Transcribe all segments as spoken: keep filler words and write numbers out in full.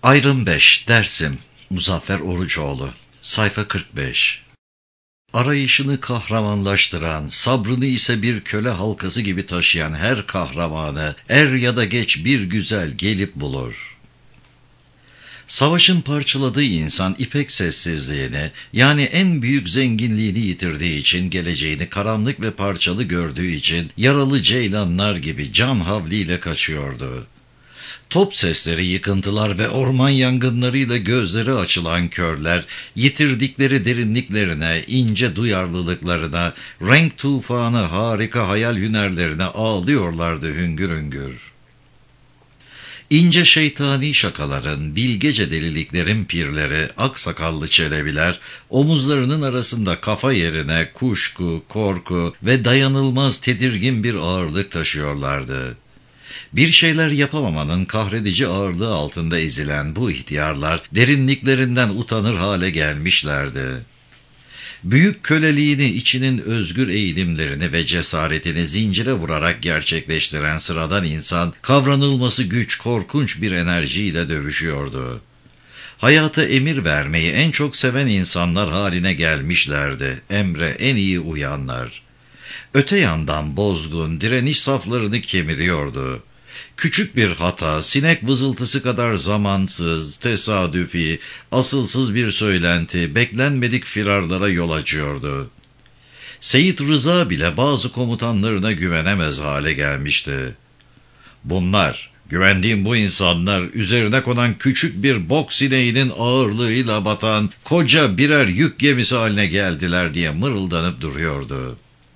Ayrım beş, Dersim, Muzaffer Oruçoğlu, sayfa kırk beş. Arayışını kahramanlaştıran, sabrını ise bir köle halkası gibi taşıyan her kahramanı er ya da geç bir güzel gelip bulur. Savaşın parçaladığı insan ipek sessizliğini, yani en büyük zenginliğini yitirdiği için, geleceğini karanlık ve parçalı gördüğü için yaralı ceylanlar gibi can havliyle kaçıyordu. Top sesleri, yıkıntılar ve orman yangınlarıyla gözleri açılan körler, yitirdikleri derinliklerine, ince duyarlılıklarına, renk tufanı, harika hayal hünerlerine ağlıyorlardı hüngür hüngür. İnce şeytani şakaların, bilgece deliliklerin pirleri, aksakallı çelebiler, omuzlarının arasında kafa yerine kuşku, korku ve dayanılmaz tedirgin bir ağırlık taşıyorlardı. Bir şeyler yapamamanın kahredici ağırlığı altında ezilen bu ihtiyarlar derinliklerinden utanır hale gelmişlerdi. Büyük köleliğini, içinin özgür eğilimlerini ve cesaretini zincire vurarak gerçekleştiren sıradan insan, kavranılması güç, korkunç bir enerjiyle dövüşüyordu. Hayata emir vermeyi en çok seven insanlar haline gelmişlerdi, emre en iyi uyanlar. Öte yandan bozgun, direniş saflarını kemiriyordu. Küçük bir hata, sinek vızıltısı kadar zamansız, tesadüfi, asılsız bir söylenti, beklenmedik firarlara yol açıyordu. Seyit Rıza bile bazı komutanlarına güvenemez hale gelmişti. Bunlar, güvendiğim bu insanlar, üzerine konan küçük bir bok sineğinin ağırlığıyla batan koca birer yük gemisi haline geldiler diye mırıldanıp duruyordu.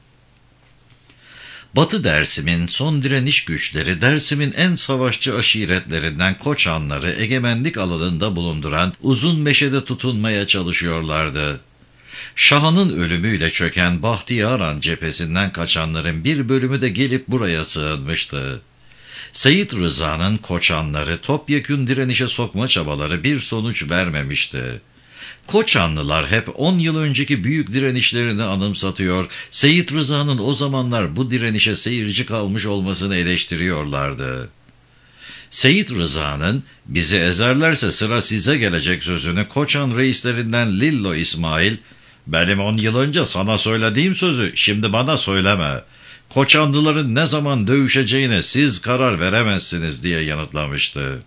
Batı Dersim'in son direniş güçleri, Dersim'in en savaşçı aşiretlerinden Koçanları egemenlik alanında bulunduran Uzunmeşe'de tutunmaya çalışıyorlardı. Şah'ın ölümüyle çöken Bahtiyaran cephesinden kaçanların bir bölümü de gelip buraya sığınmıştı. Seyit Rıza'nın Koçanları topyekün direnişe sokma çabaları bir sonuç vermemişti. Koçanlılar hep on yıl önceki büyük direnişlerini anımsatıyor, Seyit Rıza'nın o zamanlar bu direnişe seyirci kalmış olmasını eleştiriyorlardı. Seyit Rıza'nın bizi ezerlerse sıra size gelecek sözünü Koçan reislerinden Lillo İsmail, benim on yıl önce sana söylediğim sözü şimdi bana söyleme, Koçanlıların ne zaman dövüşeceğine siz karar veremezsiniz diye yanıtlamıştı.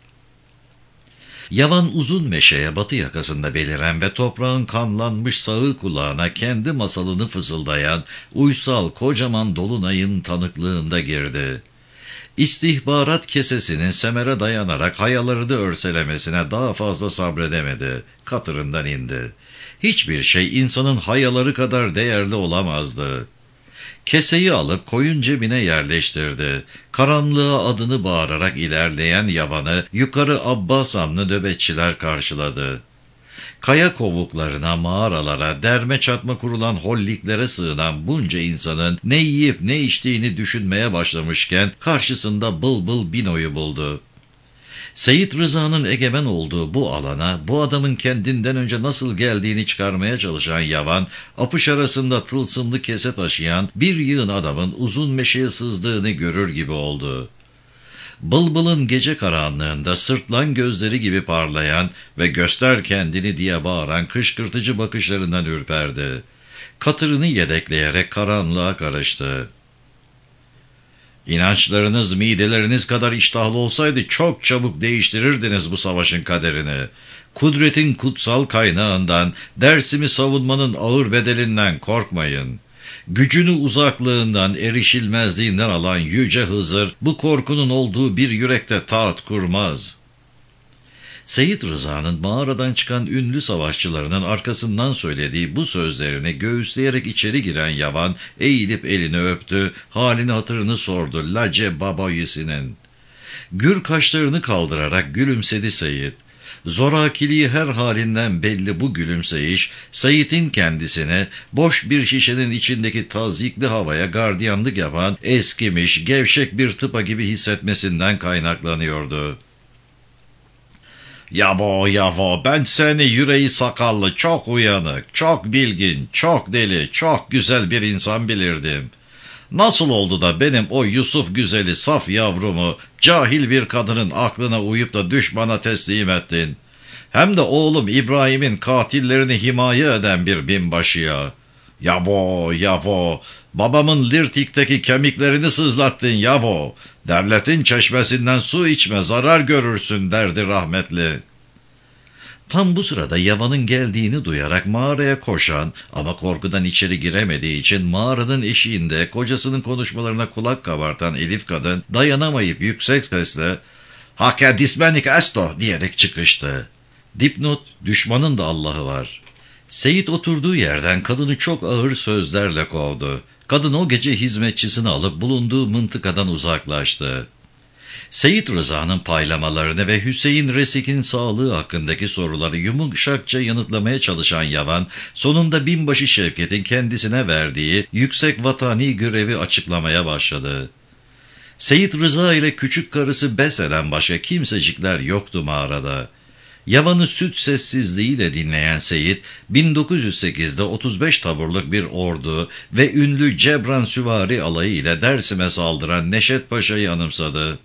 Yavan Uzunmeşe'ye batı yakasında beliren ve toprağın kanlanmış sağır kulağına kendi masalını fısıldayan uysal kocaman dolunayın tanıklığında girdi. İstihbarat kesesinin semere dayanarak hayalarını örselemesine daha fazla sabredemedi. Katırından indi. Hiçbir şey insanın hayaları kadar değerli olamazdı. Keseyi alıp koyun cebine yerleştirdi. Karanlığa adını bağırarak ilerleyen yavanı yukarı Abbasanlı nöbetçiler karşıladı. Kaya kovuklarına, mağaralara, derme çatma kurulan holliklere sığınan bunca insanın ne yiyip ne içtiğini düşünmeye başlamışken karşısında bıl bıl Bino'yu buldu. Seyit Rıza'nın egemen olduğu bu alana, bu adamın kendinden önce nasıl geldiğini çıkarmaya çalışan yavan, apış arasında tılsımlı kese taşıyan bir yığın adamın Uzunmeşe'ye sızdığını görür gibi oldu. Bılbılın gece karanlığında sırtlan gözleri gibi parlayan ve göster kendini diye bağıran kışkırtıcı bakışlarından ürperdi. Katırını yedekleyerek karanlığa karıştı. İnançlarınız mideleriniz kadar iştahlı olsaydı çok çabuk değiştirirdiniz bu savaşın kaderini. Kudretin kutsal kaynağından, Dersim'i savunmanın ağır bedelinden korkmayın. Gücünü uzaklığından, erişilmezliğinden alan yüce Hızır, bu korkunun olduğu bir yürekte taht kurmaz. Seyit Rıza'nın mağaradan çıkan ünlü savaşçılarının arkasından söylediği bu sözlerini göğüsleyerek içeri giren yavan, eğilip elini öptü, halini hatırını sordu Lace Babayisi'nin. Gür kaşlarını kaldırarak gülümsedi Seyit. Zorakiliği her halinden belli bu gülümseyiş, Seyit'in kendisine boş bir şişenin içindeki tazyikli havaya gardiyanlık yapan eskimiş, gevşek bir tıpa gibi hissetmesinden kaynaklanıyordu. Yavo yavo, ben seni yüreği sakallı, çok uyanık, çok bilgin, çok deli, çok güzel bir insan bilirdim. Nasıl oldu da benim o Yusuf güzeli saf yavrumu cahil bir kadının aklına uyup da düşmana teslim ettin? Hem de oğlum İbrahim'in katillerini himaye eden bir binbaşıya. Yavo, yavo, babamın Lirtik'teki kemiklerini sızlattın yavo. Devletin çeşmesinden su içme, zarar görürsün derdi rahmetli. Tam bu sırada Yavan'ın geldiğini duyarak mağaraya koşan ama korkudan içeri giremediği için mağaranın eşiğinde kocasının konuşmalarına kulak kabartan Elif kadın dayanamayıp yüksek sesle "Hake dismenik esto" diyerek çıkıştı. Dipnot, düşmanın da Allah'ı var. Seyit oturduğu yerden kadını çok ağır sözlerle kovdu. Kadın o gece hizmetçisini alıp bulunduğu mıntıkadan uzaklaştı. Seyit Rıza'nın paylamalarını ve Hüseyin Resik'in sağlığı hakkındaki soruları yumuşakça yanıtlamaya çalışan Yavan, sonunda binbaşı Şevket'in kendisine verdiği yüksek vatani görevi açıklamaya başladı. Seyit Rıza ile küçük karısı Bese'den başka kimsecikler yoktu mağarada. Yavan'ı süt sessizliğiyle dinleyen Seyit, bin dokuz yüz sekizde otuz beş taburluk bir ordu ve ünlü Cebran Süvari alayı ile Dersim'e saldıran Neşet Paşa'yı anımsadı.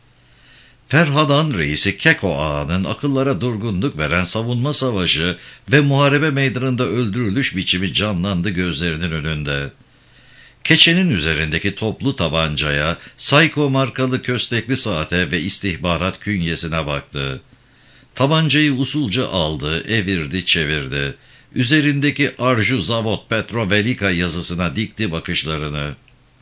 Ferhadan reisi Keko Ağa'nın akıllara durgunluk veren savunma savaşı ve muharebe meydanında öldürülüş biçimi canlandı gözlerinin önünde. Keçenin üzerindeki toplu tabancaya, Sayko markalı köstekli saate ve istihbarat künyesine baktı. Tabancayı usulca aldı, evirdi, çevirdi. Üzerindeki Arju Zavod Petrovelika yazısına dikti bakışlarını.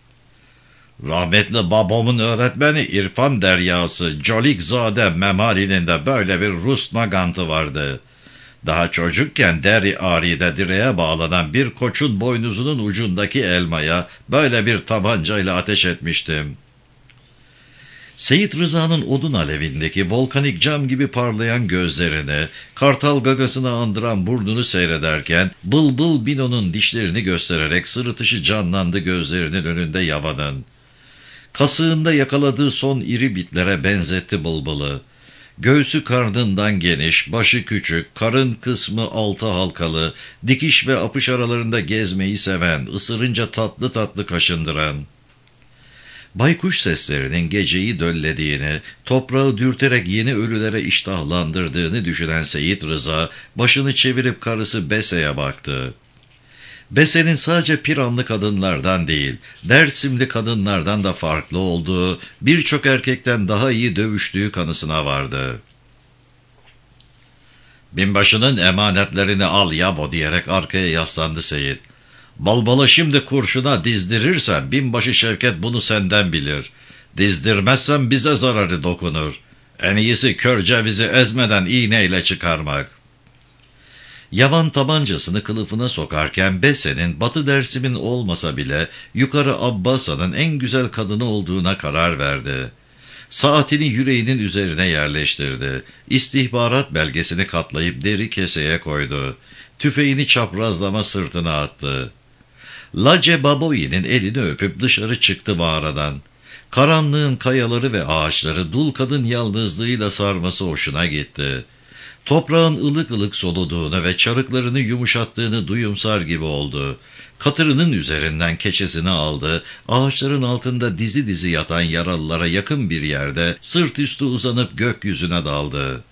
Rahmetli babamın öğretmeni İrfan Deryası Colikzade Memali'nin de böyle bir Rus nagantı vardı. Daha çocukken Deri Ari'de direğe bağlanan bir koçun boynuzunun ucundaki elmaya böyle bir tabancayla ateş etmiştim. Seyit Rıza'nın odun alevindeki volkanik cam gibi parlayan gözlerini, kartal gagasını andıran burnunu seyrederken Bılbıl Bino'nun dişlerini göstererek sırıtışı canlandı gözlerinin önünde Yavan'ın. Kasığında yakaladığı son iri bitlere benzetti Bılbıl'ı. Göğsü karnından geniş, başı küçük, karın kısmı altı halkalı, dikiş ve apış aralarında gezmeyi seven, ısırınca tatlı tatlı kaşındıran. Baykuş seslerinin geceyi döllediğini, toprağı dürterek yeni ölülere iştahlandırdığını düşünen Seyit Rıza, başını çevirip karısı Bese'ye baktı. Bese'nin sadece Piranlı kadınlardan değil, Dersimli kadınlardan da farklı olduğu, birçok erkekten daha iyi dövüştüğü kanısına vardı. Binbaşının emanetlerini al yavo diyerek arkaya yaslandı Seyit. Balbala şimdi kurşuna dizdirirsen binbaşı Şevket bunu senden bilir. Dizdirmezsen bize zararı dokunur. En iyisi kör cevizi ezmeden iğneyle çıkarmak. Yavan tabancasını kılıfına sokarken Bese'nin Batı Dersim'in olmasa bile yukarı Abbasa'nın en güzel kadını olduğuna karar verdi. Saatini yüreğinin üzerine yerleştirdi. İstihbarat belgesini katlayıp deri keseye koydu. Tüfeğini çaprazlama sırtına attı. Lace Baboyi'nin elini öpüp dışarı çıktı mağaradan. Karanlığın kayaları ve ağaçları dul kadın yalnızlığıyla sarması hoşuna gitti. Toprağın ılık ılık soluduğunu ve çarıklarını yumuşattığını duyumsar gibi oldu. Katırının üzerinden keçesini aldı, ağaçların altında dizi dizi yatan yaralılara yakın bir yerde sırt üstü uzanıp gökyüzüne daldı.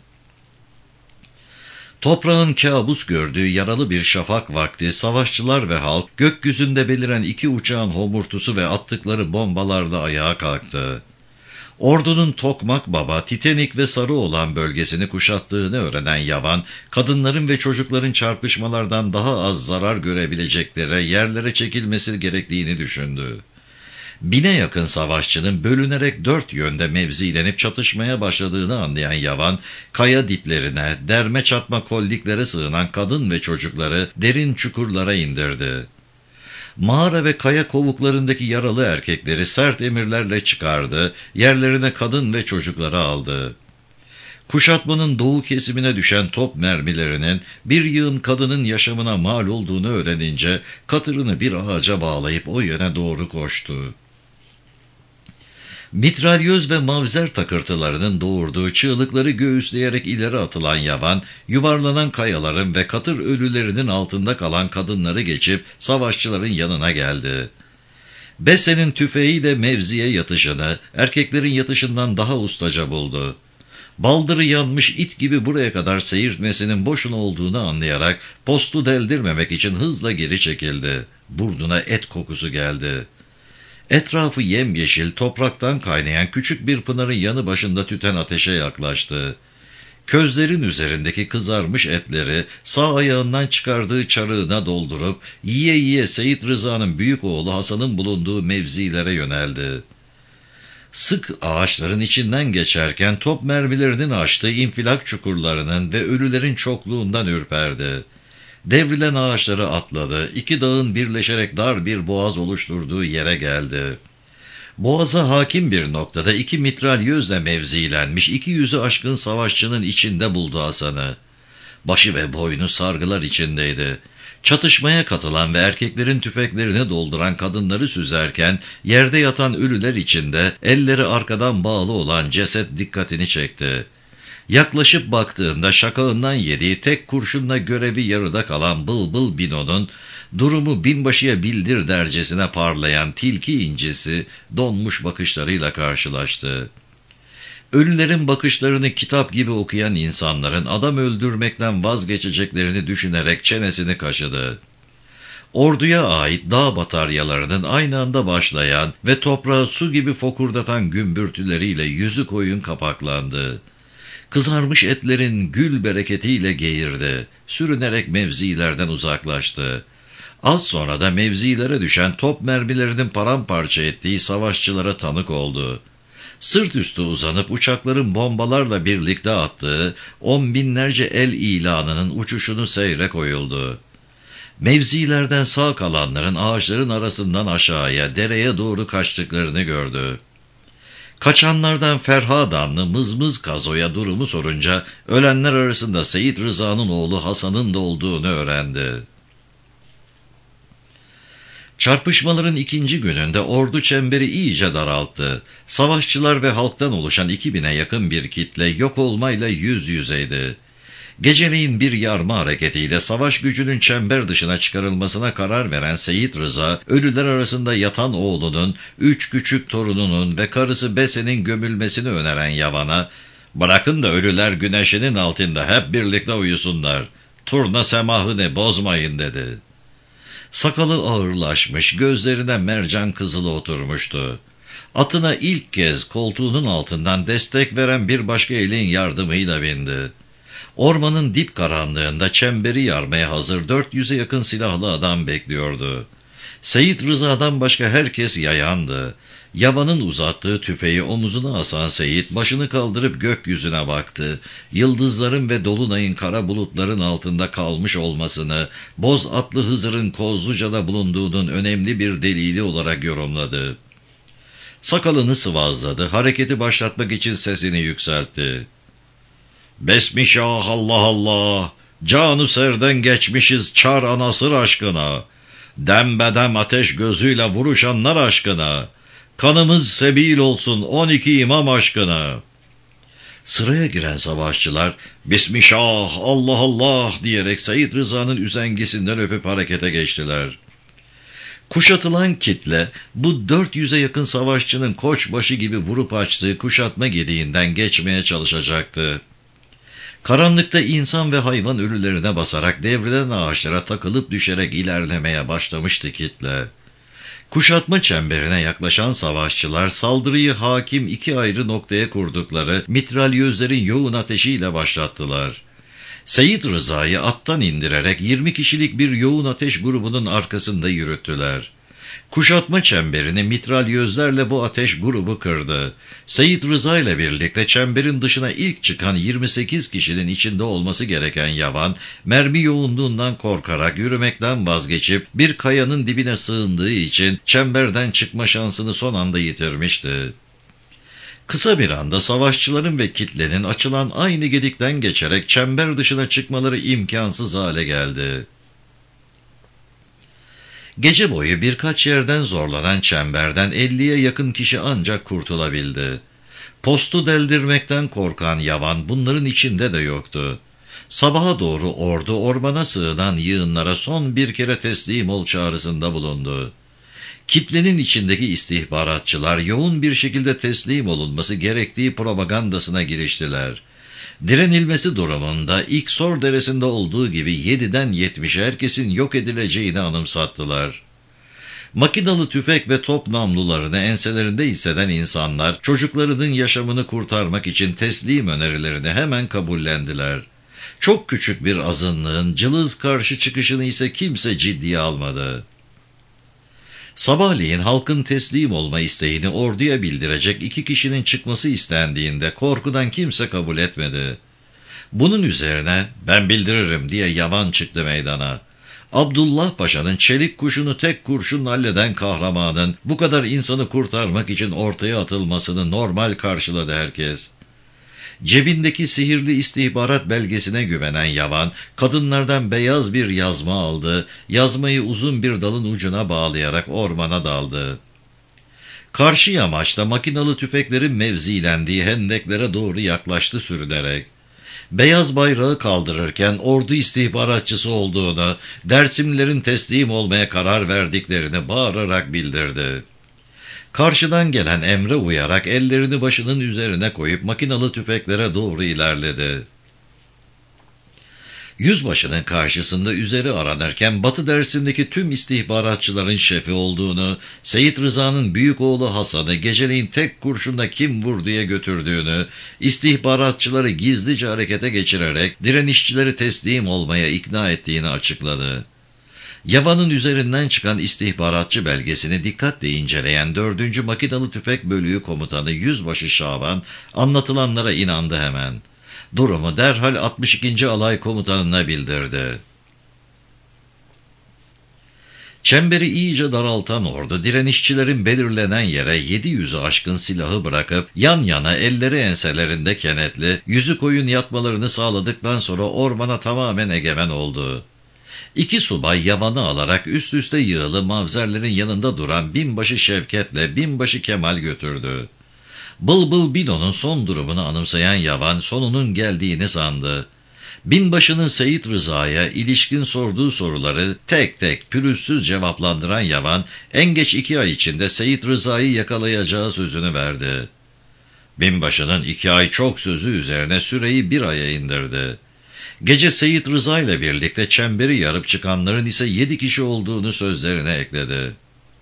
Toprağın kabus gördüğü yaralı bir şafak vakti savaşçılar ve halk gökyüzünde beliren iki uçağın homurtusu ve attıkları bombalarla ayağa kalktı. Ordunun Tokmak Baba, Titenik ve Sarı olan bölgesini kuşattığını öğrenen Yavan, kadınların ve çocukların çarpışmalardan daha az zarar görebileceklere yerlere çekilmesi gerektiğini düşündü. Bine yakın savaşçının bölünerek dört yönde mevzilenip çatışmaya başladığını anlayan Yavan, kaya diplerine, derme çatma kolliklere sığınan kadın ve çocukları derin çukurlara indirdi. Mağara ve kaya kovuklarındaki yaralı erkekleri sert emirlerle çıkardı, yerlerine kadın ve çocukları aldı. Kuşatmanın doğu kesimine düşen top mermilerinin bir yığın kadının yaşamına mal olduğunu öğrenince katırını bir ağaca bağlayıp o yöne doğru koştu. Mitralyöz ve mavzer takırtılarının doğurduğu çığlıkları göğüsleyerek ileri atılan Yavan, yuvarlanan kayaların ve katır ölülerinin altında kalan kadınları geçip savaşçıların yanına geldi. Bese'nin tüfeği de mevziye yatışını erkeklerin yatışından daha ustaca buldu. Baldırı yanmış it gibi buraya kadar seyirtmesinin boşuna olduğunu anlayarak postu deldirmemek için hızla geri çekildi. Burnuna et kokusu geldi. Etrafı yemyeşil, topraktan kaynayan küçük bir pınarın yanı başında tüten ateşe yaklaştı. Közlerin üzerindeki kızarmış etleri sağ ayağından çıkardığı çarığına doldurup yiye yiye Seyit Rıza'nın büyük oğlu Hasan'ın bulunduğu mevzilere yöneldi. Sık ağaçların içinden geçerken top mermilerinin açtığı infilak çukurlarının ve ölülerin çokluğundan ürperdi. Devrilen ağaçları atladı, iki dağın birleşerek dar bir boğaz oluşturduğu yere geldi. Boğaza hakim bir noktada iki mitralyözle mevzilenmiş iki yüzü aşkın savaşçının içinde buldu Hasan'ı. Başı ve boynu sargılar içindeydi. Çatışmaya katılan ve erkeklerin tüfeklerini dolduran kadınları süzerken yerde yatan ölüler içinde elleri arkadan bağlı olan ceset dikkatini çekti. Yaklaşıp baktığında şakağından yediği tek kurşunla görevi yarıda kalan Bılbıl Bino'nun durumu binbaşıya bildir dercesine parlayan tilki incisi donmuş bakışlarıyla karşılaştı. Ölülerin bakışlarını kitap gibi okuyan insanların adam öldürmekten vazgeçeceklerini düşünerek çenesini kaşıdı. Orduya ait dağ bataryalarının aynı anda başlayan ve toprağı su gibi fokurdatan gümbürtüleriyle yüzü koyun kapaklandı. Kızarmış etlerin gül bereketiyle geğirdi, sürünerek mevzilerden uzaklaştı. Az sonra da mevzilere düşen top mermilerinin paramparça ettiği savaşçılara tanık oldu. Sırt üstü uzanıp uçakların bombalarla birlikte attığı on binlerce el ilanının uçuşunu seyre koyuldu. Mevzilerden sağ kalanların ağaçların arasından aşağıya, dereye doğru kaçtıklarını gördü. Kaçanlardan Ferhadanlı Mızmız Kazo'ya durumu sorunca ölenler arasında Seyit Rıza'nın oğlu Hasan'ın da olduğunu öğrendi. Çarpışmaların ikinci gününde ordu çemberi iyice daralttı. Savaşçılar ve halktan oluşan iki bine yakın bir kitle yok olmayla yüz yüzeydi. Geceleyin bir yarma hareketiyle savaş gücünün çember dışına çıkarılmasına karar veren Seyit Rıza, ölüler arasında yatan oğlunun, üç küçük torununun ve karısı Bese'nin gömülmesini öneren Yavan'a, "Bırakın da ölüler güneşinin altında hep birlikte uyusunlar, turna semahını bozmayın," dedi. Sakalı ağırlaşmış, gözlerine mercan kızılı oturmuştu. Atına ilk kez koltuğunun altından destek veren bir başka elin yardımıyla bindi. Ormanın dip karanlığında çemberi yarmaya hazır dört yüze yakın silahlı adam bekliyordu. Seyit Rıza'dan başka herkes yayandı. Yavanın uzattığı tüfeği omuzuna asan Seyit başını kaldırıp gökyüzüne baktı. Yıldızların ve dolunayın kara bulutların altında kalmış olmasını, boz atlı Hızır'ın Kozluca'da bulunduğunun önemli bir delili olarak yorumladı. Sakalını sıvazladı, hareketi başlatmak için sesini yükseltti. "Besmişah Allah Allah, canı serden geçmişiz çar anasır aşkına, dembedem ateş gözüyle vuruşanlar aşkına, kanımız sebil olsun on iki imam aşkına." Sıraya giren savaşçılar "Bismillah Allah Allah" diyerek Seyit Rıza'nın üzengisinden öpüp harekete geçtiler. Kuşatılan kitle bu dört yüze yakın savaşçının koçbaşı gibi vurup açtığı kuşatma gediğinden geçmeye çalışacaktı. Karanlıkta insan ve hayvan ölülerine basarak devrilen ağaçlara takılıp düşerek ilerlemeye başlamıştı kitle. Kuşatma çemberine yaklaşan savaşçılar saldırıyı hakim iki ayrı noktaya kurdukları mitralyözlerin yoğun ateşiyle başlattılar. Seyit Rıza'yı attan indirerek yirmi kişilik bir yoğun ateş grubunun arkasında yürüttüler. Kuşatma çemberini mitralyözlerle bu ateş grubu kırdı. Seyit Rıza ile birlikte çemberin dışına ilk çıkan yirmi sekiz kişinin içinde olması gereken Yavan, mermi yoğunluğundan korkarak yürümekten vazgeçip bir kayanın dibine sığındığı için çemberden çıkma şansını son anda yitirmişti. Kısa bir anda savaşçıların ve kitlenin açılan aynı gedikten geçerek çember dışına çıkmaları imkansız hale geldi. Gece boyu birkaç yerden zorlanan çemberden elliye yakın kişi ancak kurtulabildi. Postu deldirmekten korkan Yavan bunların içinde de yoktu. Sabaha doğru ordu ormana sığınan yığınlara son bir kere teslim ol çağrısında bulundu. Kitlenin içindeki istihbaratçılar yoğun bir şekilde teslim olunması gerektiği propagandasına giriştiler. Direnilmesi durumunda İksor Deresi'nde olduğu gibi yediden yetmişe herkesin yok edileceğini anımsattılar. Makinalı tüfek ve top namlularını enselerinde hisseden insanlar çocuklarının yaşamını kurtarmak için teslim önerilerini hemen kabullendiler. Çok küçük bir azınlığın cılız karşı çıkışını ise kimse ciddiye almadı. Sabahleyin halkın teslim olma isteğini orduya bildirecek iki kişinin çıkması istendiğinde korkudan kimse kabul etmedi. Bunun üzerine ben bildiririm diye Yavan çıktı meydana. Abdullah Paşa'nın çelik kuşunu tek kurşunla halleden kahramanın bu kadar insanı kurtarmak için ortaya atılmasını normal karşıladı herkes. Cebindeki sihirli istihbarat belgesine güvenen Yavan, kadınlardan beyaz bir yazma aldı, yazmayı uzun bir dalın ucuna bağlayarak ormana daldı. Karşı yamaçta makinalı tüfeklerin mevzilendiği hendeklere doğru yaklaştı sürünerek. Beyaz bayrağı kaldırırken ordu istihbaratçısı olduğunu, Dersimlilerin teslim olmaya karar verdiklerini bağırarak bildirdi. Karşıdan gelen emre uyarak ellerini başının üzerine koyup makinalı tüfeklere doğru ilerledi. Yüzbaşının karşısında üzeri aranırken Batı Dersim'deki tüm istihbaratçıların şefi olduğunu, Seyit Rıza'nın büyük oğlu Hasan'ı geceleyin tek kurşunla kim vurduya götürdüğünü, istihbaratçıları gizlice harekete geçirerek direnişçileri teslim olmaya ikna ettiğini açıkladı. Yavan'ın üzerinden çıkan istihbaratçı belgesini dikkatle inceleyen dördüncü Makinalı Tüfek Bölüğü Komutanı Yüzbaşı Şaban anlatılanlara inandı hemen. Durumu derhal altmış ikinci Alay Komutanı'na bildirdi. Çemberi iyice daraltan ordu direnişçilerin belirlenen yere yedi yüzü aşkın silahı bırakıp yan yana elleri enselerinde kenetli yüzü koyun yatmalarını sağladıktan sonra ormana tamamen egemen oldu. İki subay Yavan'ı alarak üst üste yığılı mavzerlerin yanında duran binbaşı Şevket'le binbaşı Kemal götürdü. Bılbıl Bino'nun son durumunu anımsayan Yavan sonunun geldiğini sandı. Binbaşının Seyit Rıza'ya ilişkin sorduğu soruları tek tek pürüzsüz cevaplandıran Yavan en geç iki ay içinde Seyit Rıza'yı yakalayacağı sözünü verdi. Binbaşının iki ay çok sözü üzerine süreyi bir aya indirdi. Gece Seyit Rıza ile birlikte çemberi yarıp çıkanların ise yedi kişi olduğunu sözlerine ekledi.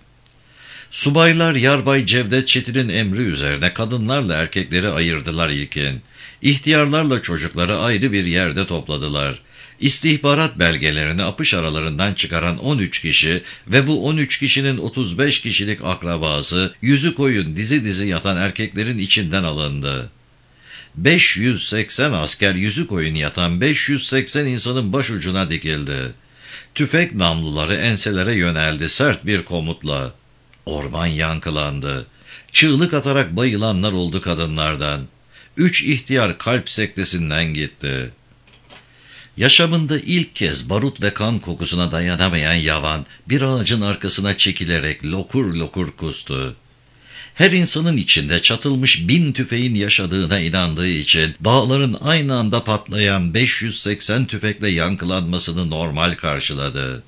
Subaylar Yarbay Cevdet Çetin'in emri üzerine kadınlarla erkekleri ayırdılar ilkin. İhtiyarlarla çocukları ayrı bir yerde topladılar. İstihbarat belgelerini apış aralarından çıkaran on üç kişi ve bu on üç kişinin otuz beş kişilik akrabası yüzü koyun dizi dizi yatan erkeklerin içinden alındı. beş yüz seksen asker yüzü koyun yatan beş yüz seksen insanın başucuna dikildi. Tüfek namluları enselere yöneldi sert bir komutla. Orman yankılandı. Çığlık atarak bayılanlar oldu kadınlardan. Üç ihtiyar kalp sektesinden gitti. Yaşamında ilk kez barut ve kan kokusuna dayanamayan Yavan bir ağacın arkasına çekilerek lokur lokur kustu. Her insanın içinde çatılmış bin tüfeğin yaşadığına inandığı için dağların aynı anda patlayan beş yüz seksen tüfekle yankılanmasını normal karşıladı.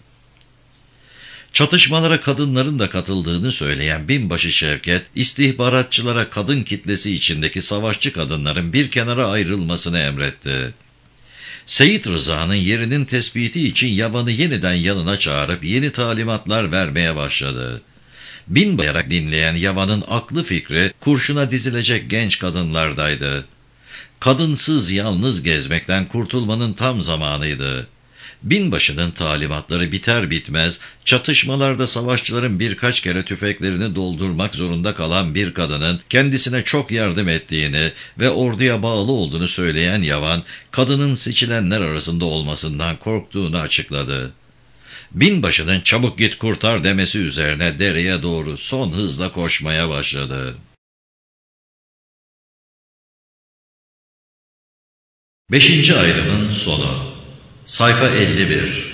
Çatışmalara kadınların da katıldığını söyleyen binbaşı Şevket, istihbaratçılara kadın kitlesi içindeki savaşçı kadınların bir kenara ayrılmasını emretti. Seyit Rıza'nın yerinin tespiti için Yavan'ı yeniden yanına çağırıp yeni talimatlar vermeye başladı. Binbayarak dinleyen Yavan'ın aklı fikri kurşuna dizilecek genç kadınlardaydı. Kadınsız yalnız gezmekten kurtulmanın tam zamanıydı. Binbaşının talimatları biter bitmez çatışmalarda savaşçıların birkaç kere tüfeklerini doldurmak zorunda kalan bir kadının kendisine çok yardım ettiğini ve orduya bağlı olduğunu söyleyen Yavan, kadının seçilenler arasında olmasından korktuğunu açıkladı. Binbaşının çabuk git kurtar demesi üzerine dereye doğru son hızla koşmaya başladı. Beşinci ayrımın sonu. Sayfa elli bir.